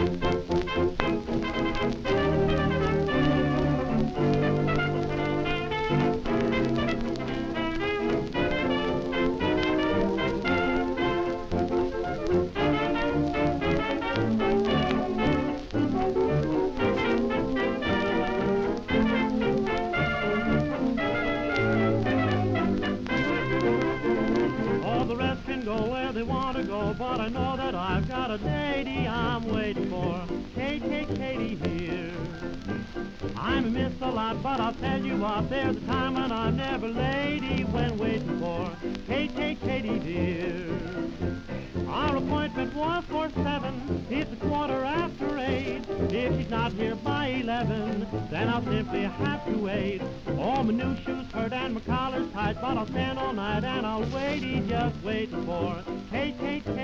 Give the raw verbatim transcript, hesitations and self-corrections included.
Go where they want to go, but I know that I've got a lady I'm waiting for. Kate, Kate, Katie here. I'm a miss a lot, but I'll tell you what, there's a time when I'm never lady when waiting for Kate, Kate, Katie dear. Our appointment was for seven, it's a quarter after eight. If she's not here by eleven, then I'll simply have to wait. Oh, my new shoes hurt and my collar's tight, but I'll stand all night and I'll wait, just waiting for Kate, Kate,